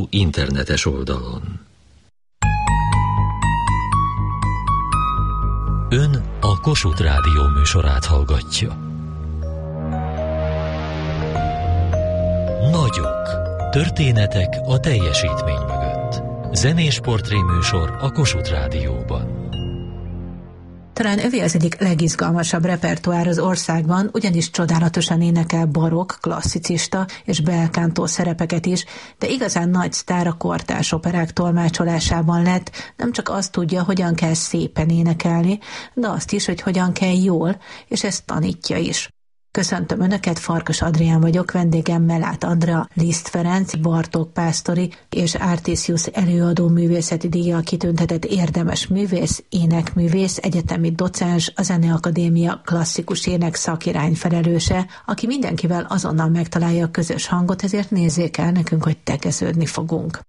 internetes oldalon. Ön a Kossuth Rádió műsorát hallgatja. Nagyok. Történetek a teljesítmény mögött. Zenés portréműsor a Kossuth Rádióban. Talán övé az egyik legizgalmasabb repertoár az országban, ugyanis csodálatosan énekel barokk, klasszicista és belkántó szerepeket is, de igazán nagy sztár a kortárs operák tolmácsolásában lett, nem csak azt tudja, hogyan kell szépen énekelni, de azt is, hogy hogyan kell jól, és ezt tanítja is. Köszöntöm Önöket, Farkas Adrián vagyok, vendégem Mellát Andrea, Liszt Ferenc, Bartók Pásztori és Artisius előadó művészeti díjjal kitüntetett érdemes művész, énekművész, egyetemi docens, a Zeneakadémia klasszikus ének szakirány felelőse, aki mindenkivel azonnal megtalálja a közös hangot, ezért nézzék el nekünk, hogy tegeződni fogunk.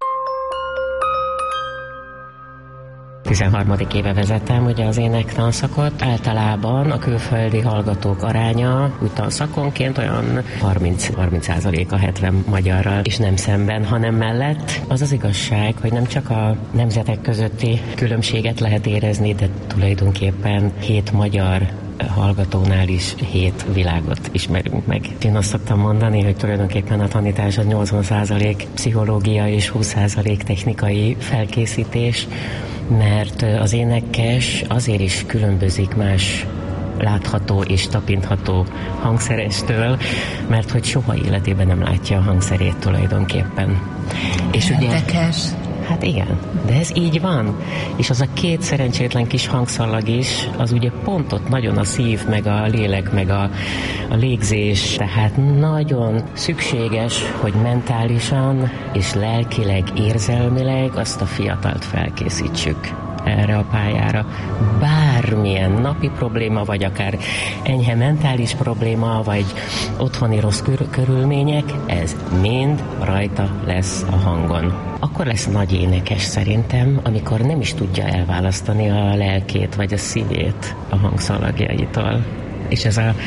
13. éve vezettem ugye az énektanszakot. Általában a külföldi hallgatók aránya úgy tanszakonként olyan 30% a 70 magyarral, és nem szemben, hanem mellett. Az az igazság, hogy nem csak a nemzetek közötti különbséget lehet érezni, de tulajdonképpen 7 magyar hallgatónál is 7 világot ismerünk meg. Én azt szoktam mondani, hogy tulajdonképpen a tanítás az 80% pszichológia és 20% technikai felkészítés, mert az énekes azért is különbözik más látható és tapintható hangszerestől, mert hogy soha életében nem látja a hangszerét tulajdonképpen. És érdekes. Hát igen, de ez így van. És az a 2 szerencsétlen kis hangszallag is, az ugye pont ott nagyon a szív, meg a lélek, meg a légzés. Tehát nagyon szükséges, hogy mentálisan és lelkileg, érzelmileg azt a fiatalt felkészítsük erre a pályára. Bármilyen napi probléma, vagy akár enyhe mentális probléma, vagy otthoni rossz körülmények, ez mind rajta lesz a hangon. Akkor lesz nagy énekes szerintem, amikor nem is tudja elválasztani a lelkét vagy a szívét a hangszalagjaitól. És ez a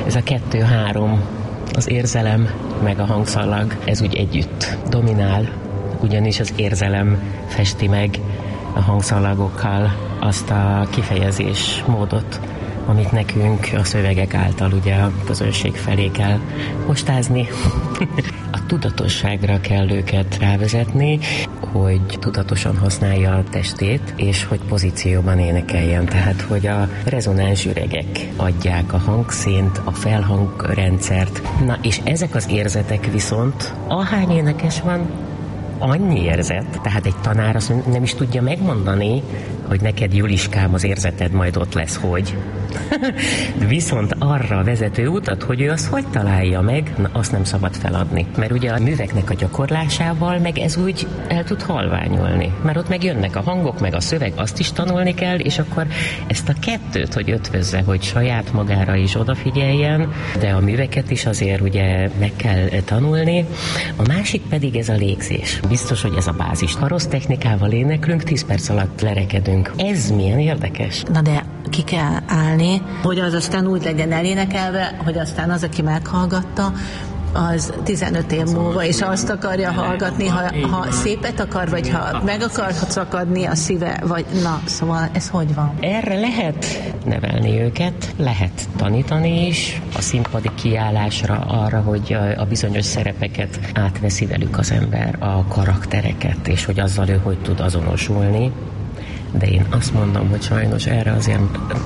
2-3, az érzelem meg a hangszalag, ez úgy együtt dominál, ugyanis az érzelem festi meg a hangszalagokkal azt a kifejezés módot, amit nekünk a szövegek által ugye a közönség felé kell postázni. A tudatosságra kell őket rávezetni, hogy tudatosan használja a testét, és hogy pozícióban énekeljen. Tehát, hogy a rezonáns üregek adják a hangszínt, a felhangrendszert. Na, és ezek az érzetek viszont, ahány énekes van, annyi érzet, tehát egy tanár azt nem is tudja megmondani, hogy neked, Juliskám, az érzeted majd ott lesz, hogy. Viszont arra a vezető utat, hogy ő azt hogy találja meg, na, azt nem szabad feladni. Mert ugye a műveknek a gyakorlásával meg ez úgy el tud halványulni. Mert ott megjönnek a hangok, meg a szöveg, azt is tanulni kell, és akkor ezt a kettőt, hogy ötvözze, hogy saját magára is odafigyeljen, de a műveket is azért ugye meg kell tanulni. A másik pedig ez a légzés. Biztos, hogy ez a bázis. Ha rossz technikával éneklünk, 10 perc alatt lerekedünk. Ez milyen érdekes. Na de ki kell állni, hogy az aztán úgy legyen elénekelve, hogy aztán az, aki meghallgatta, az 15 év múlva is azt akarja hallgatni, ha szépet akar, vagy ha meg akar szakadni a szíve, vagy na, szóval ez hogy van? Erre lehet nevelni őket, lehet tanítani is, a színpadi kiállásra, arra, hogy a bizonyos szerepeket átveszi velük az ember, a karaktereket, és hogy azzal ő hogy tud azonosulni. De én azt mondom, hogy sajnos erre azért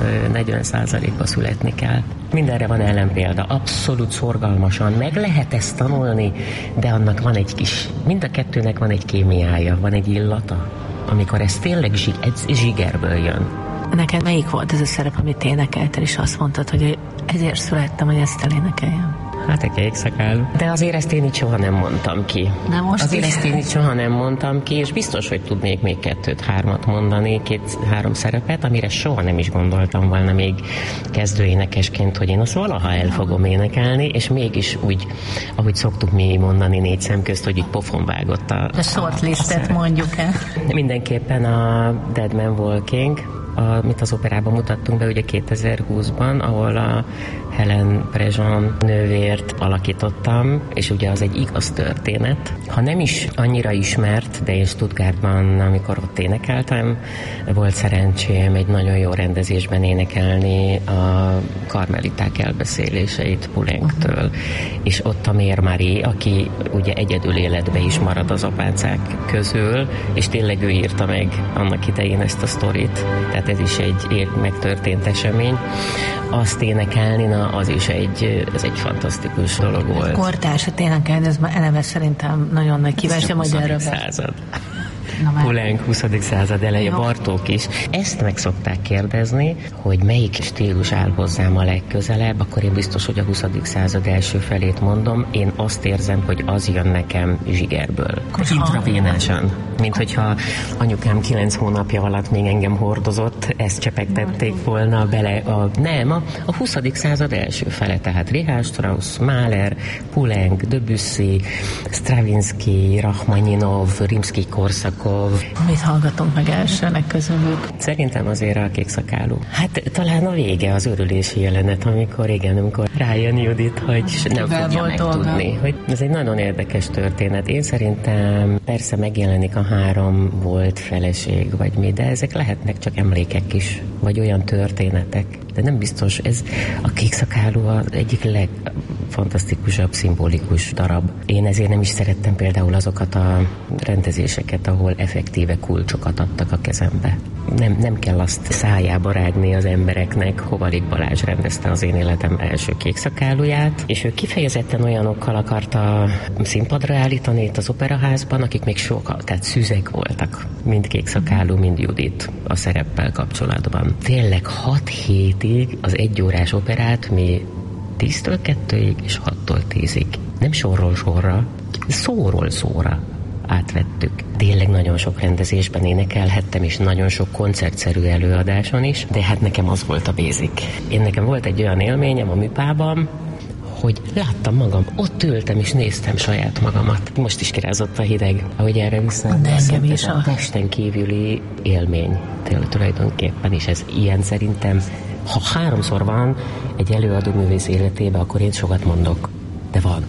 40%-ba születni kell. Mindenre van ellenpélda, abszolút szorgalmasan, meg lehet ezt tanulni, de annak van egy kis, mind a kettőnek van egy kémiája, van egy illata, amikor ez tényleg zsigerből jön. Neked melyik volt ez a szerep, amit énekeltél, és azt mondtad, hogy ezért születtem, hogy ezt elénekeljem? Hát a kékszakál. De azért ezt én így soha nem mondtam ki. De most azért ezt én így soha nem mondtam ki, és biztos, hogy tudnék még 2-3 mondani, 2-3 szerepet, amire soha nem is gondoltam volna még kezdőénekesként, hogy én azt valaha el fogom énekelni, és mégis úgy, ahogy szoktuk mi mondani 4 szem közt, hogy így pofon vágott a shortlistet mondjuk el. Mindenképpen a Dead Man Walking, amit az operában mutattunk be ugye 2020-ban, ahol a Helen Prejean nővért alakítottam, és ugye az egy igaz történet. Ha nem is annyira ismert, de én Stuttgartban, amikor ott énekeltem, volt szerencsém egy nagyon jó rendezésben énekelni a karmeliták elbeszéléseit Poulenctől, és ott a Mère Marie, aki ugye egyedül életbe is marad az apácák közül, és tényleg ő írta meg annak idején ezt a sztorit, tehát ez is egy megtörtént esemény. Azt énekelni, az is egy fantasztikus dolog volt. Kortársat énekelni, ez már eleve szerintem nagyon nagy kívás, majd erről század. Poulenc 20. század eleje, Bartók is. Ezt meg szokták kérdezni, hogy melyik stílus áll hozzám a legközelebb, akkor én biztos, hogy a 20. század első felét mondom. Én azt érzem, hogy az jön nekem zsigerből. Intravénásan. Mint hogyha anyukám 9 hónapja alatt még engem hordozott, ezt csepegtették volna bele a 20. század első fele, tehát Richard Strauss, Mahler, Poulenc, Debussy, Stravinsky, Rachmaninov, Rimszkij-Korsakov. Mit hallgatunk meg elsőnek közülük? Szerintem azért a Kékszakálú. Hát talán a vége, az örülési jelenet, amikor rájön Judit, hogy nem fogja megtudni. Hogy ez egy nagyon érdekes történet. Én szerintem persze megjelenik a 3 volt feleség, vagy mi, de ezek lehetnek csak emlékek is, vagy olyan történetek. De nem biztos, ez a Kékszakálú az egyik legfantasztikusabb, szimbolikus darab. Én ezért nem is szerettem például azokat a rendezéseket, ahol effektíve kulcsokat adtak a kezembe. Nem kell azt szájába rágni az embereknek. Hovalik Balázs rendezte az én életem első Kékszakálúját, és ő kifejezetten olyanokkal akarta színpadra állítani itt az operaházban, akik még sokkal, tehát szüzek voltak. Mind Kékszakálú, mind Judit a szereppel kapcsolatban. Tényleg 6 hétig az 1 órás operát mi 10-től 2-ig és 6-tól 10-ig. Nem sorról sorra, szóról szóra átvettük. Tényleg nagyon sok rendezésben énekelhettem, és nagyon sok koncertszerű előadáson is, de hát nekem az volt a basic. Nekem volt egy olyan élményem a műpában, hogy láttam magam, ott ültem és néztem saját magamat. Most is kirázott a hideg, ahogy erre visszaemlékszem, ez a testen kívüli élmény tulajdonképpen, és ez ilyen szerintem, ha 3-szor van egy előadó művész életében, akkor én sokat mondok, de van.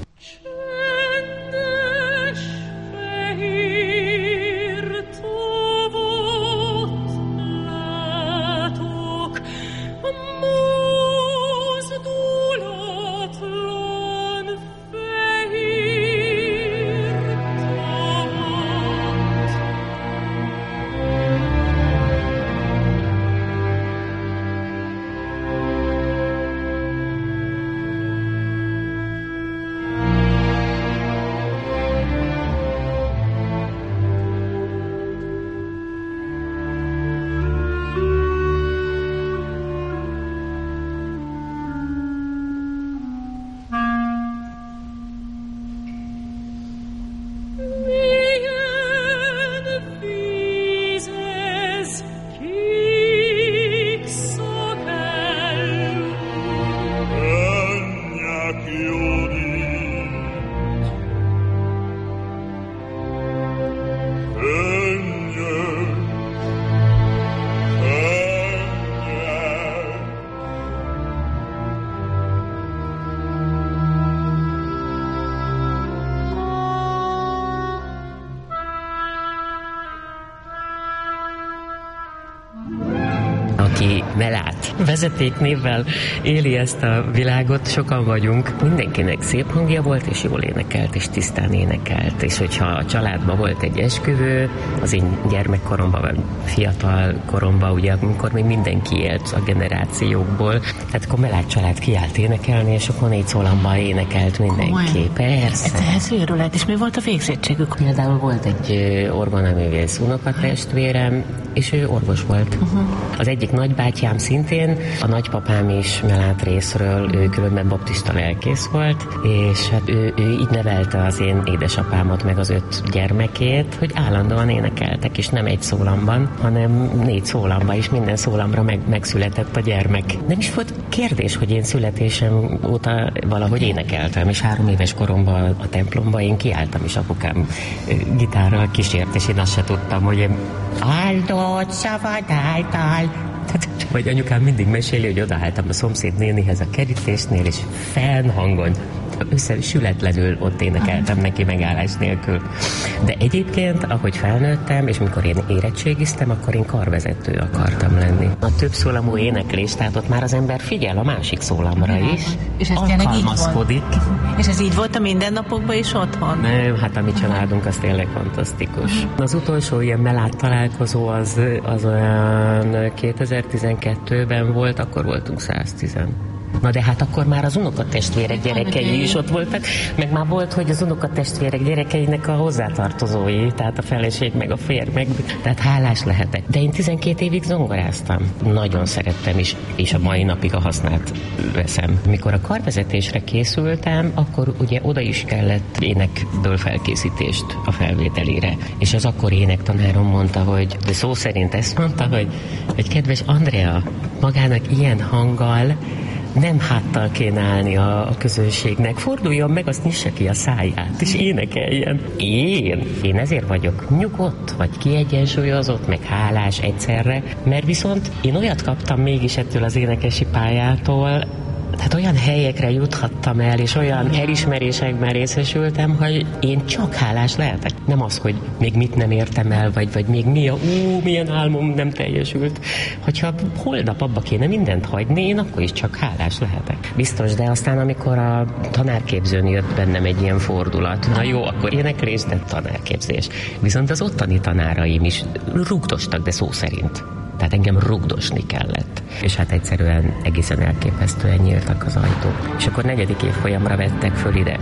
aki belát vezetéknévvel éli ezt a világot, sokan vagyunk. Mindenkinek szép hangja volt, és jól énekelt, és tisztán énekelt. És hogyha a családban volt egy esküvő, az én gyermekkoromban, vagy fiatal koromban, ugye, amikor még mindenki élt a generációkból, tehát akkor Melák család kiállt énekelni, és akkor 4 szólamban énekelt mindenki. Persze. Ez őrület, és mi volt a végzettségük? Például volt egy orgonaművész unokatestvérem, és ő orvos volt. Az egyik nagybátyám szintén, a nagypapám is Melát részről, ő különben baptista lelkész volt, és hát ő így nevelte az én édesapámat meg az 5 gyermekét, hogy állandóan énekeltek, és nem egy szólamban, hanem 4 szólamban, és minden szólamra megszületett a gyermek. Nem is volt kérdés, hogy én születésem óta valahogy énekeltem, és 3 éves koromban a templomban én kiálltam, és apukám gitárral kísért, és én azt se tudtam, hogy én áldott szavad által Vagy anyukám mindig meséli, hogy odaálltam a szomszéd nénihez a kerítésnél, és fennhangon, sületlenül ott énekeltem neki megállás nélkül. De egyébként, ahogy felnőttem, és mikor én érettségiztem, akkor én karvezető akartam lenni. A többszólamú éneklés, tehát ott már az ember figyel a másik szólamra is, és ez alkalmazkodik. És ez így volt a mindennapokban is otthon? Nem, hát a mi családunk az tényleg fantasztikus. Az utolsó ilyen melád találkozó az olyan 2012-ben volt, akkor voltunk 110. Na de hát akkor már az unokatestvérek gyerekei is ott voltak, meg már volt, hogy az unokatestvérek gyerekeinek a hozzátartozói, tehát a feleség meg a férj, meg, tehát hálás lehetek. De én 12 évig zongoráztam. Nagyon szerettem is, és a mai napig a hasznát veszem. Mikor a karvezetésre készültem, akkor ugye oda is kellett énekből felkészítést a felvételére. És az akkor énektanárom mondta, hogy, de szó szerint ezt mondta, hogy kedves Andrea, magának ilyen hanggal nem háttal kéne állni a közönségnek. Forduljon meg, azt nyissa ki a száját, és énekeljen. Én ezért vagyok nyugodt, vagy kiegyensúlyozott, meg hálás egyszerre, mert viszont én olyat kaptam mégis ettől az énekesi pályától, tehát olyan helyekre juthattam el, és olyan elismerésekben részesültem, hogy én csak hálás lehetek. Nem az, hogy még mit nem értem el, vagy még milyen álmom nem teljesült. Hogyha holnap abba kéne mindent hagyni, én akkor is csak hálás lehetek. Biztos, de aztán amikor a tanárképzőn jött bennem egy ilyen fordulat, na jó, akkor éneklés, de tanárképzés. Viszont az ottani tanáraim is rugdostak, de szó szerint. Tehát engem rugdosni kellett. És hát egyszerűen egészen elképesztően nyíltak az ajtók. És akkor 4. évfolyamra vettek föl ide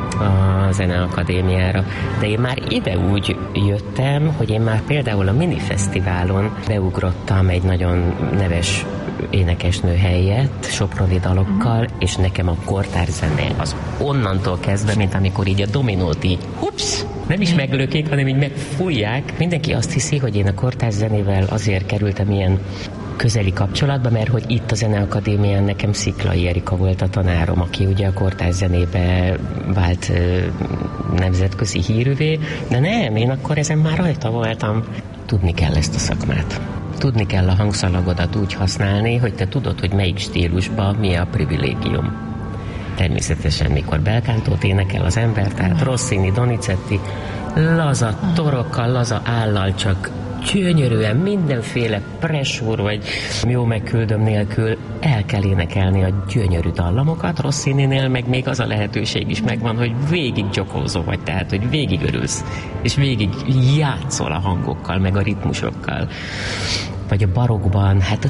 a Zeneakadémiára. De én már ide úgy jöttem, hogy én már például a minifesztiválon beugrottam egy nagyon neves énekesnő helyett, soproni dalokkal, és nekem a kortárzene az onnantól kezdve, mint amikor így a dominót így, hups, nem is meglökik, hanem így megfújják. Mindenki azt hiszi, hogy én a kortárszenével azért kerültem ilyen közeli kapcsolatba, mert hogy itt a Zeneakadémián nekem Sziklai Erika volt a tanárom, aki ugye a kortárszenébe vált nemzetközi hírűvé, de nem, én akkor ezen már rajta voltam. Tudni kell ezt a szakmát. Tudni kell a hangszalagodat úgy használni, hogy te tudod, hogy melyik stílusban mi a privilégium. Természetesen, mikor belkántót énekel az ember, tehát Rossini, Donizetti, laza torokkal, laza állal, csak gyönyörűen, mindenféle pressúr, vagy jó megküldöm nélkül el kell énekelni a gyönyörű dallamokat. Rossininél meg még az a lehetőség is megvan, hogy végig gyokózó vagy, tehát, hogy végig örülsz, és végig játszol a hangokkal, meg a ritmusokkal. Vagy a barokban, hát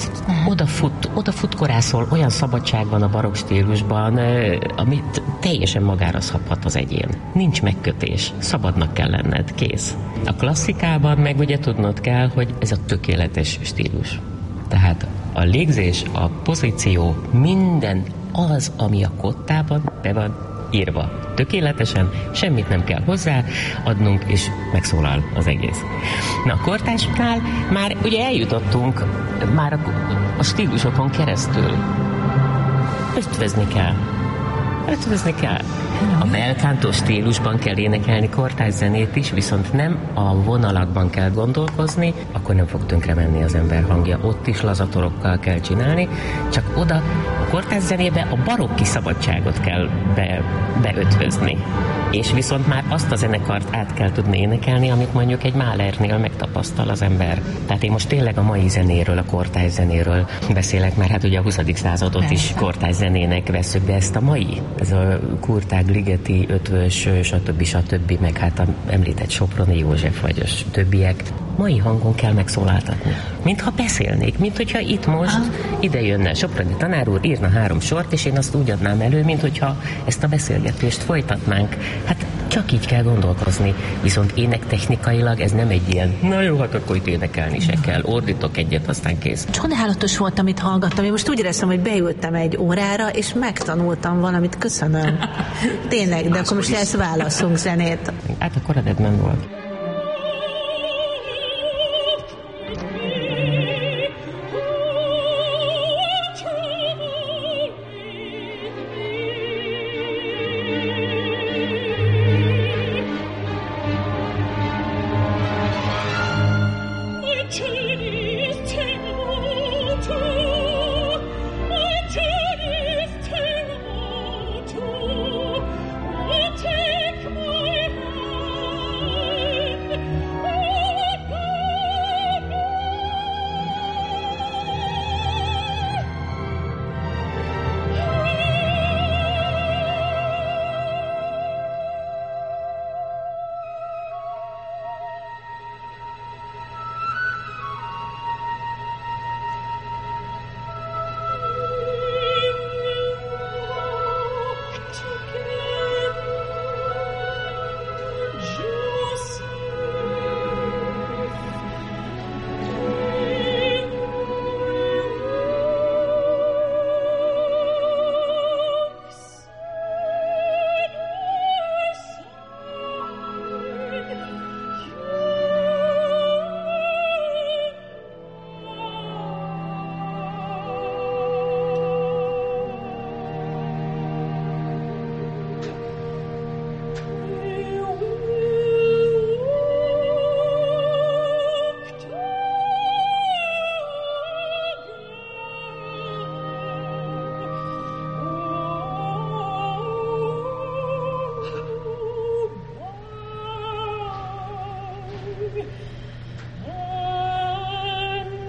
odafut korászol, olyan szabadság van a barokk stílusban, amit teljesen magára szabhat az egyén. Nincs megkötés, szabadnak kell lenned, kész. A klasszikában meg ugye tudnod kell, hogy ez a tökéletes stílus. Tehát a légzés, a pozíció, minden az, ami a kottában be van írva. Tökéletesen, semmit nem kell hozzá adnunk, és megszólal az egész. Na, a kortársnál már ugye eljutottunk már a stílusokon keresztül. Ötvözni kell. A belkántó stílusban kell énekelni kortárszenét is, viszont nem a vonalakban kell gondolkozni, akkor nem fog tönkre menni az ember hangja. Ott is lazatorokkal kell csinálni, csak oda a kortárszenébe a barokki szabadságot kell beötvözni. És viszont már azt a zenekart át kell tudni énekelni, amit mondjuk egy Mahlernél megtapasztal az ember. Tehát én most tényleg a mai zenéről, a kortárszenéről beszélek, mert hát ugye a 20. századot is kortárszenének vesszük, de ezt a mai, ez a Kurtág, Ligeti, Ötvös, stb. Meg hát említett Soproni József, vagy a többiek, mai hangon kell megszólaltatni. Mintha beszélnék, mint hogyha itt most ide jönne Soproni tanár úr, írna 3 sort, és én azt úgy adnám elő, mint hogyha ezt a beszélgetést folytatnánk. Hát csak így kell gondolkozni. Viszont énektechnikailag ez nem egy ilyen, na jó, hát akkor itt énekelni se kell, ordítok egyet, aztán kész. Csodálatos volt, amit hallgattam. Én most úgy éreztem, hogy beültem egy órára, és megtanultam valamit. Köszönöm. Tényleg, de akkor most lesz válaszunk zenét. Hát akkor redben volt. Cieli,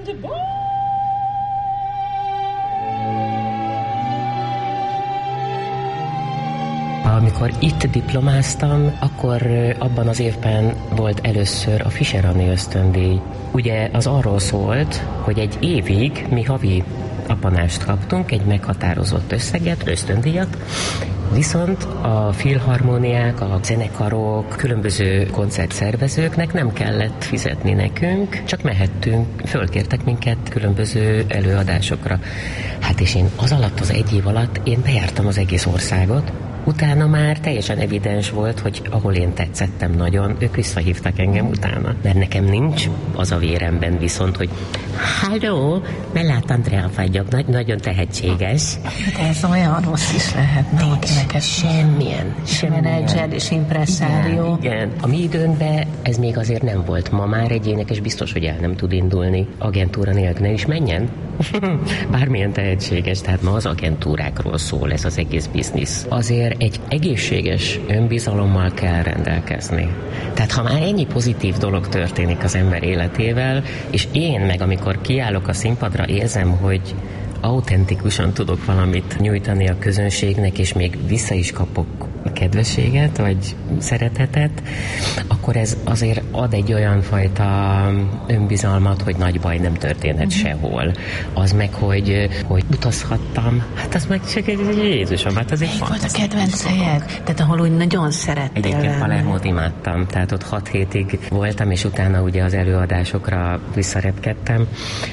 Amikor itt diplomáztam, akkor abban az évben volt először a Fischer Anni ösztöndíj. Ugye az arról szólt, hogy egy évig mi havi abbanást kaptunk, egy meghatározott összeget, ösztöndíjat, viszont a filharmóniák, a zenekarok, különböző koncertszervezőknek nem kellett fizetni nekünk, csak mehettünk, fölkértek minket különböző előadásokra. Hát és én az alatt, az egy év alatt én bejártam az egész országot. Utána már teljesen evidens volt, hogy ahol én tetszettem nagyon, ők visszahívtak engem utána. Mert nekem nincs az a véremben viszont, hogy halló, Mellát Andrea vagyok, nagyon tehetséges. De ez olyan rossz is lehet, valakinek. Semmilyen. Menedzser és impresszárió. Igen. A mi időnkben ez még azért nem volt. Ma már egy énekes biztos, hogy el nem tud indulni. Agentúra nélkül ne is menjen. Bármilyen tehetséges, tehát ma az agentúrákról szól ez az egész biznisz. Azért egy egészséges önbizalommal kell rendelkezni. Tehát ha már ennyi pozitív dolog történik az ember életével, és én meg amikor kiállok a színpadra érzem, hogy autentikusan tudok valamit nyújtani a közönségnek, és még vissza is kapok kedvességet, vagy szeretetet, akkor ez azért ad egy olyan fajta önbizalmat, hogy nagy baj nem történhet sehol. Az meg, hogy utazhattam, hát az meg csak Jézusom, hát az egy volt a kedvenc helyed? Tehát ahol úgy nagyon szerettél lenni. Egyébként Palermót imádtam, tehát ott 6 hétig voltam, és utána ugye az előadásokra visszarepkedtem,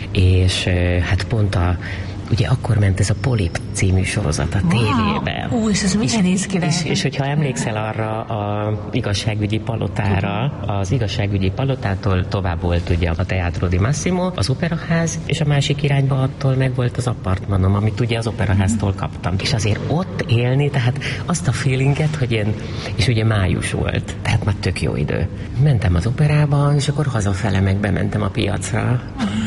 és hát pont ugye akkor ment ez a Polip című sorozat a tévében. És ez milyen néz ki? És hogyha emlékszel arra az igazságügyi palotára, az igazságügyi palotától tovább volt ugye a Teatro di Massimo, az operaház, és a másik irányba attól meg volt az apartmanom, amit ugye az operaháztól kaptam. És azért ott élni, tehát azt a feelinget, hogy én, és ugye május volt, tehát már tök jó idő. Mentem az operába, és akkor hazafele meg bementem a piacra.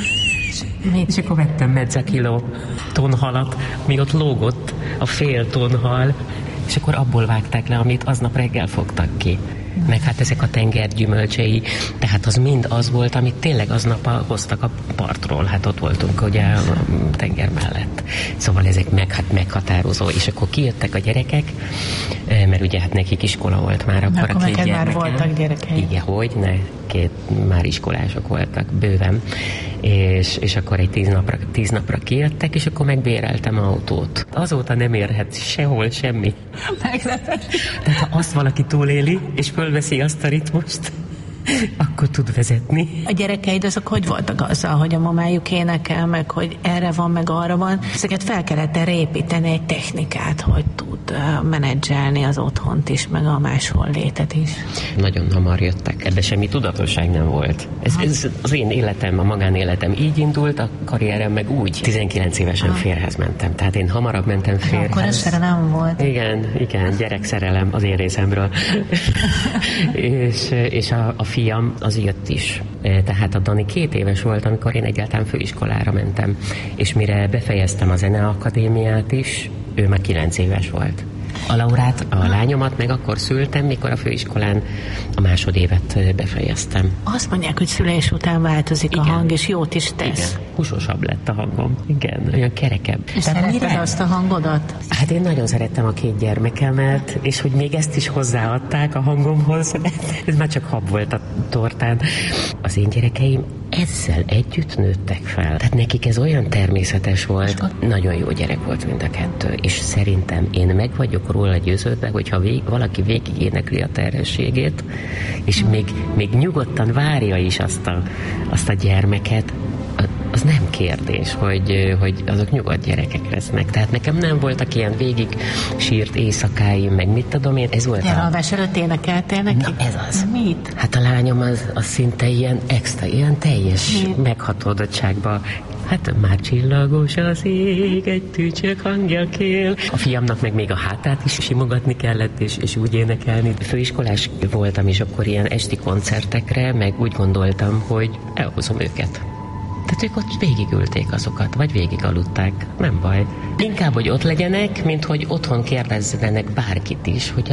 És akkor vettem mezzakiló tonhalat, mi ott lógott a fél tonhal, és akkor abból vágták le, amit aznap reggel fogtak ki. Meg hát ezek a tenger gyümölcsei, tehát az mind az volt, amit tényleg aznap hoztak a partról, hát ott voltunk ugye a tenger mellett. Szóval ezek meghatározó, és akkor kijöttek a gyerekek, mert ugye hát nekik iskola volt már akkor a 2 gyermeken. Már voltak gyerekei. Igen, hogyne, 2 már iskolások voltak, bőven. És akkor egy 10 napra kijöttek, és akkor megbéreltem autót. Azóta nem érhet sehol semmi. Meglepett. Tehát ha azt valaki túléli, és fölveszi azt a ritmust, akkor tud vezetni. A gyerekeid azok hogy voltak azzal, hogy a mamájuk énekel, meg hogy erre van, meg arra van? Ezeket fel kellett erre építeni egy technikát, hogy tud menedzselni az otthont is, meg a máshol létet is. Nagyon hamar jöttek. Ebben semmi tudatosság nem volt. Ez az én életem, a magánéletem így indult, a karrierem meg úgy. 19 évesen férjhez mentem, tehát én hamarabb mentem férjhez. Akkor ez szerelem volt. Igen, gyerekszerelem az én részemről. és a fiam az jött is. Tehát a Dani 2 éves volt, amikor én egyáltalán főiskolára mentem. És mire befejeztem a zeneakadémiát is, ő már 9 éves volt. A Laurát, a lányomat meg akkor szültem, mikor a főiskolán a másodévet befejeztem. Azt mondják, hogy szülés után változik a hang, és jót is tesz. Igen, húsosabb lett a hangom. Igen, olyan kerekebb. És szeretted azt a hangodat? Hát én nagyon szerettem a 2 gyermekemet, és hogy még ezt is hozzáadták a hangomhoz. Ez már csak hab volt a tortán. Az én gyerekeim ezzel együtt nőttek fel. Tehát nekik ez olyan természetes volt. Nagyon jó gyerek volt mind a 2. És szerintem én meg vagyok róla győződve, hogyha valaki végig énekli a terhességét, és még nyugodtan várja is azt a gyermeket, az nem kérdés, hogy azok nyugodt gyerekek lesznek. Tehát nekem nem voltak ilyen végig sírt éjszakáim, meg mit tudom én, ez volt Nyaralvás előtt énekeltél neki? Na, ez az. Mit? Hát a lányom az szinte ilyen extra, ilyen teljes meghatódottságban. Hát már csillagos az ég, egy tücsök hangja kél. A fiamnak meg még a hátát is simogatni kellett, és úgy énekelni. Főiskolás voltam, és akkor ilyen esti koncertekre, meg úgy gondoltam, hogy elhozom őket. Tehát ők ott végigülték azokat, vagy végigaludták, nem baj. Inkább, hogy ott legyenek, mint hogy otthon kérdezzenek bárkit is, hogy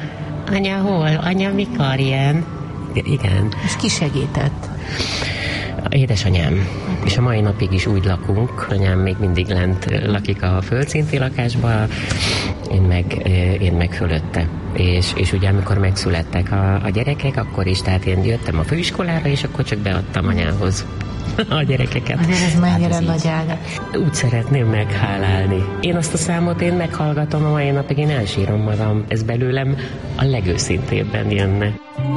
anya hol, anya mikor ilyen? Igen. És ki segített? Édesanyám. És a mai napig is úgy lakunk. Anyám még mindig lent lakik a földszinti lakásban, én meg fölötte. És ugye amikor megszülettek a gyerekek, akkor is, tehát én jöttem a főiskolára, és akkor csak beadtam anyához a gyerekeket. Azért ez mennyire nagy áldás. Úgy szeretném meghálálni. Én azt a számot meghallgatom a mai napig, én elsírom magam. Ez belőlem a legőszintébben jönne.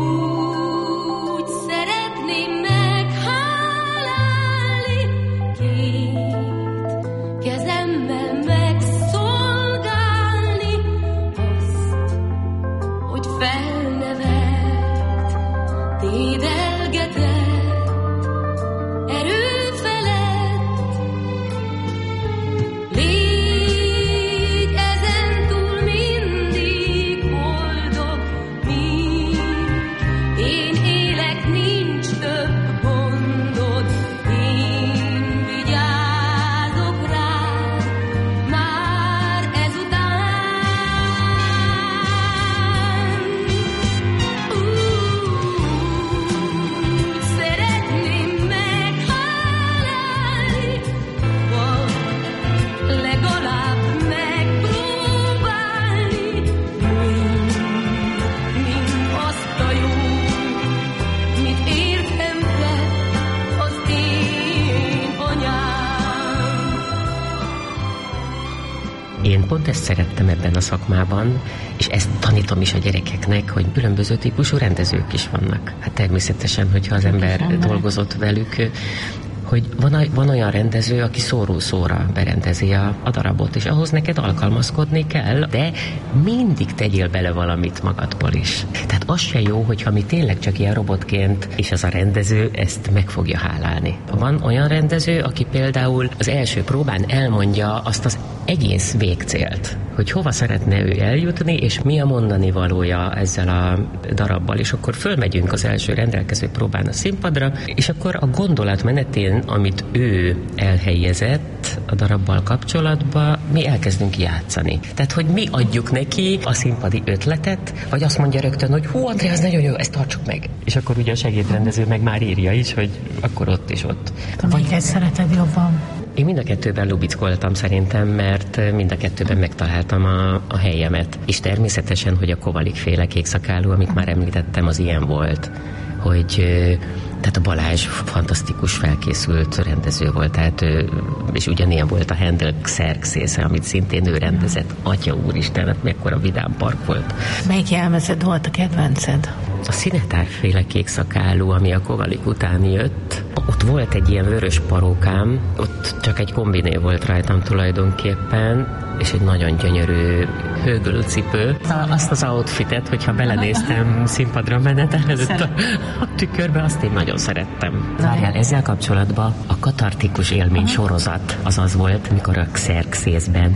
Én pont ezt szerettem ebben a szakmában, és ezt tanítom is a gyerekeknek, hogy különböző típusú rendezők is vannak. Hát természetesen, hogyha az ember dolgozott velük, hogy van olyan rendező, aki szóról szóra berendezi a darabot, és ahhoz neked alkalmazkodni kell, de mindig tegyél bele valamit magadból is. Tehát az se jó, hogyha mi tényleg csak ilyen robotként, és az a rendező ezt meg fogja hálálni. Van olyan rendező, aki például az első próbán elmondja azt az egész végcélt, hogy hova szeretne ő eljutni, és mi a mondani valója ezzel a darabbal, és akkor fölmegyünk az első rendelkező próbán a színpadra, és akkor a gondolat menetén, amit ő elhelyezett a darabbal kapcsolatban, mi elkezdünk játszani. Tehát, hogy mi adjuk neki a színpadi ötletet, vagy azt mondja rögtön, hogy hú, André, ez nagyon jó, ezt tartsuk meg. És akkor ugye a segédrendező meg már írja is, hogy akkor ott és ott. Melyiket szereted jobban? Én mind a kettőben lubickoltam szerintem, mert mind a kettőben megtaláltam a helyemet. És természetesen, hogy a Kovalik-féle Kékszakálú, amit már említettem, az ilyen volt, hogy tehát a Balázs fantasztikus felkészült rendező volt, tehát, és ugyanilyen volt a Handel Xerxésze, amit szintén ő rendezett. Atya úristen, hát mekkora vidám park volt. Melyik jelmezed volt a kedvenced? A Szinetár-féle Kékszakálú, ami a Kovalik után jött, ott volt egy ilyen vörös parókám, ott csak egy kombiné volt rajtam tulajdonképpen, és egy nagyon gyönyörű hőgölcipő. Azt az outfitet, hogyha belenéztem színpadra menet előtt a tükörbe, azt én nagyon szerettem. Várjál, ezzel kapcsolatban a katartikus élmény sorozat az volt, mikor a Xerxésben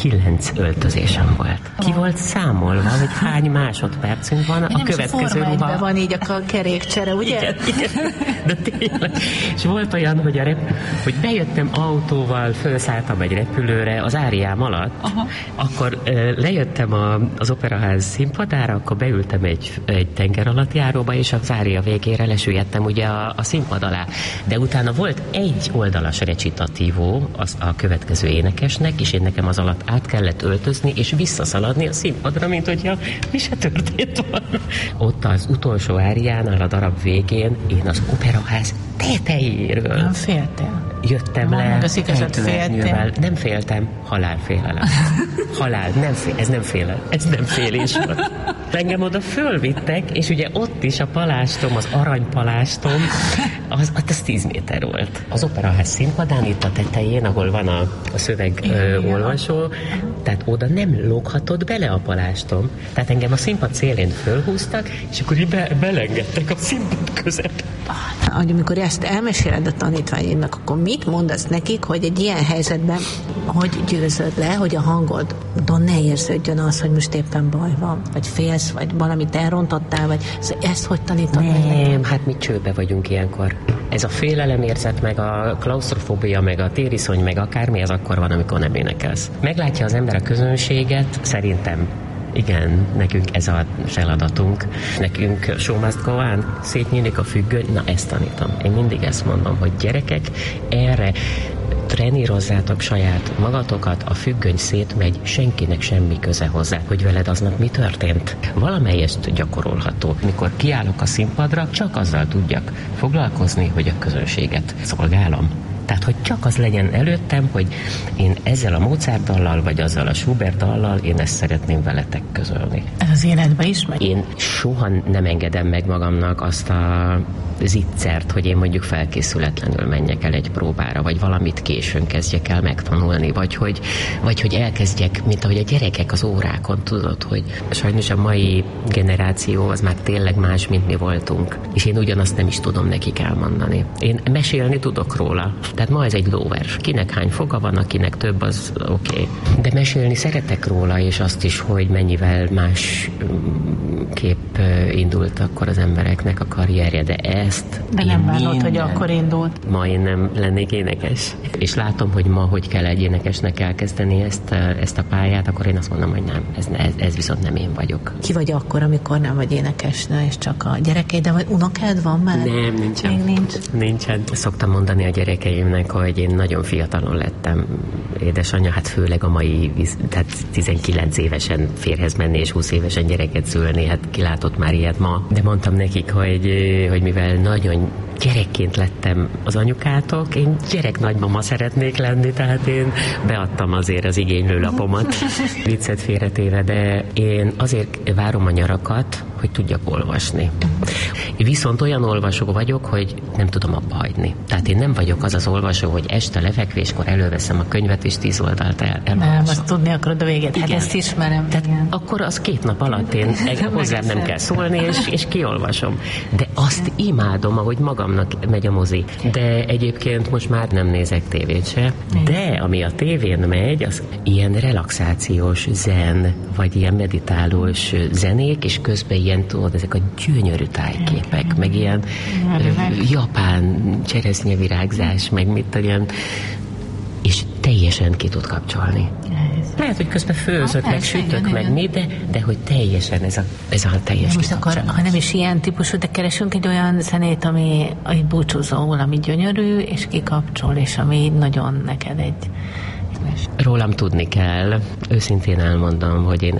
9 öltözésem volt. Ki volt számolva, hogy hány másodpercünk van a következő ruha. Van így a kerékcsere, ugye? Igen. De tényleg. És volt olyan, hogy bejöttem autóval, felszálltam egy repülőre az áriám alatt, akkor lejöttem az Operaház színpadára, akkor beültem egy tengeralattjáróba, és az ária végére lesüllyedtem ugye a színpad alá. De utána volt egy oldalas recitatívó a következő énekesnek, és én nekem az alatt át kellett öltözni, és visszaszaladni a színpadra, mint hogyha mi se történt volna. Ott az utolsó áriánál a darab végén én az Operaház tetejéről nem féltél? Jöttem le ejtőernyővel. Nem féltem, halálfélelem. Ez nem félés volt. Engem oda fölvittek, és ugye ott is a palástom, az aranypalástom, az 10 méter volt. Az Operaház színpadán, itt a tetején, ahol van a szövegolvasó, tehát oda nem lóghatod bele a palástom. Tehát engem a színpad szélén fölhúztak, és akkor így belengedtek a színpad közepén. Amikor ezt elmeséled a tanítványainak, akkor mit mondasz nekik, hogy egy ilyen helyzetben hogy győzöd le, hogy a hangodon ne érződjön az, hogy most éppen baj van, vagy félsz, vagy valamit elrontottál, vagy ezt hogy tanítod? Nem, hát mi csőbe vagyunk ilyenkor. Ez a félelemérzet, meg a klausztrofóbia, meg a tériszony, meg akármi, ez akkor van, amikor nem énekelsz. Meglátja az ember a közönséget, szerintem Igen, nekünk ez a feladatunk. Nekünk show must go on, szétnyílik a függöny, na ezt tanítom. Én mindig ezt mondom, hogy gyerekek, erre trenírozzátok saját magatokat, a függöny szétmegy, senkinek semmi köze hozzá, hogy veled aznap mi történt. Valamelyest gyakorolható. Mikor kiállok a színpadra, csak azzal tudjak foglalkozni, hogy a közönséget szolgálom. Tehát, hogy csak az legyen előttem, hogy én ezzel a Mozart dallal, vagy azzal a Schubert dallal, én ezt szeretném veletek közölni. Ez az életben is megy? Én soha nem engedem meg magamnak azt a zicsert, hogy én mondjuk felkészületlenül menjek el egy próbára, vagy valamit későn kezdjek el megtanulni, vagy hogy elkezdjek, mint ahogy a gyerekek az órákon, tudod, hogy sajnos a mai generáció az már tényleg más, mint mi voltunk. És én ugyanazt nem is tudom nekik elmondani. Én mesélni tudok róla. Tehát ma ez egy lóvers. Kinek hány foga van, akinek több, az oké. De mesélni szeretek róla, és azt is, hogy mennyivel más kép indult akkor az embereknek a karrierje, de ezt... De nem várod, hogy akkor indult. Ma én nem lennék énekes. És látom, hogy ma hogy kell egy énekesnek elkezdeni ezt a pályát, akkor én azt mondom, hogy nem, ez viszont nem én vagyok. Ki vagy akkor, amikor nem vagy énekesnő, és csak a gyerekeid, de vagy unokád van már? Nem, nincsen. Még nincs? Nincsen. Szoktam mondani a gyerekeimnek, hogy én nagyon fiatalon lettem édesanyja, hát főleg a mai, tehát 19 évesen férhez menni, és 20 évesen gyereket szülni, hát ki látott már ilyet ma. De mondtam nekik, hogy mivel nagyon gyerekként lettem az anyukátok, én gyereknagymama szeretnék lenni, tehát én beadtam azért az igénylőlapomat, viccet félretéve, de én azért várom a nyarakat, hogy tudjak olvasni. Viszont olyan olvasó vagyok, hogy nem tudom abba hagyni. Tehát én nem vagyok az az olvasó, hogy este lefekvéskor előveszem a könyvet, és 10 oldalt elolvasom. Nem, azt tudni akarod a véget. Hát ezt ismerem. Tehát akkor az 2 nap alatt én hozzám nem kell szólni, és kiolvasom. De azt imádom, ahogy magamnak megy a mozi. De egyébként most már nem nézek tévét se. De ami a tévén megy, az ilyen relaxációs zen, vagy ilyen meditálós zenék, és közben ilyen, tudod, ezek a gyönyörű tájképek, meg ilyen japán cseresznyevirágzás, meg mit ilyen, és teljesen ki tud kapcsolni. Lehet, hogy közben főzök, meg sütök, meg mi, de hogy teljesen ez a teljes most akkor, ha nem is ilyen típusú, de keresünk egy olyan zenét, ami egy búcsúzóul, ami gyönyörű, és kikapcsol, és ami nagyon neked egy... Rólam tudni kell. Őszintén elmondom, hogy én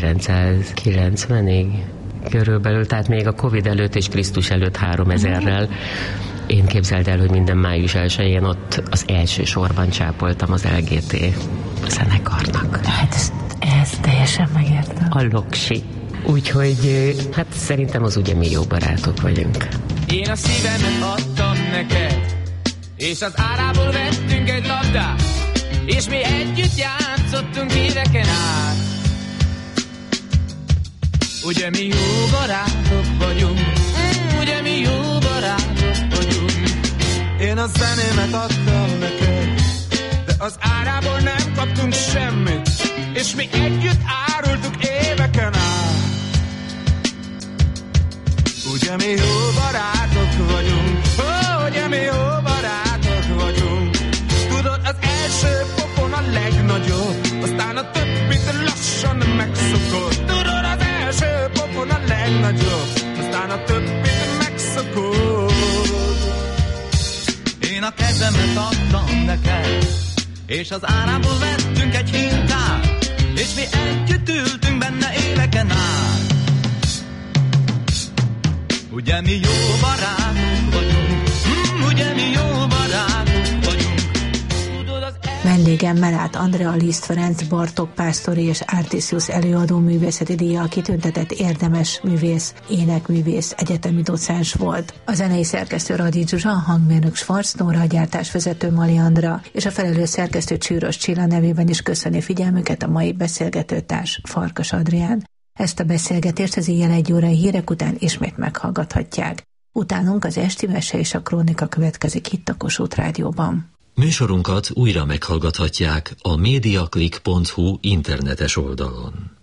1990-ig körülbelül, tehát még a Covid előtt és Krisztus előtt 3000-rel. Én képzeld el, hogy minden május 1-én ott az első sorban csápoltam az LGT zenekarnak. Hát ezt teljesen megértem. A Loksi. Úgyhogy hát szerintem az ugye mi jó barátok vagyunk. Én a szívemet adtam neked, és az árából vettünk egy labdát, és mi együtt játszottunk éveken át. Ugye mi jó barátok vagyunk, ugye mi jó barátok vagyunk. Én a zenémet adtam neked, de az árából nem kaptunk semmit, és mi együtt árultuk éveken át. Ugye mi jó barátok vagyunk, ugye mi jó barátok vagyunk. Tudod, az első pofon a legnagyobb, aztán a többit lassan megszokod. Tudod, az első pofon a legnagyobb, aztán a többit megszokod. Én a kezemet adtam neked, és az árából vettünk egy hintát, és mi együtt ültünk benne éveken át. Ugye mi jó barátok vagyunk, ugye mi jó barátok vagyunk. Vendégem Melát Andrea, Liszt Ferenc, Bartók Pásztori és Artisius előadó művészeti díjjal kitüntetett érdemes művész, énekművész, egyetemi docens volt. A zenei szerkesztő Radics Zsuzsa, a hangmérnök Schwarz Nóra, a gyártásvezető Mali Andra és a felelős szerkesztő Csűrös Csilla nevében is köszöni figyelmüket a mai beszélgetőtárs Farkas Adrián. Ezt a beszélgetést az éjjel 1 órai hírek után ismét meghallgathatják. Utánunk az Esti Mese és a Krónika következik itt a Kossuth Rádióban. Műsorunkat újra meghallgathatják a mediaclick.hu internetes oldalon.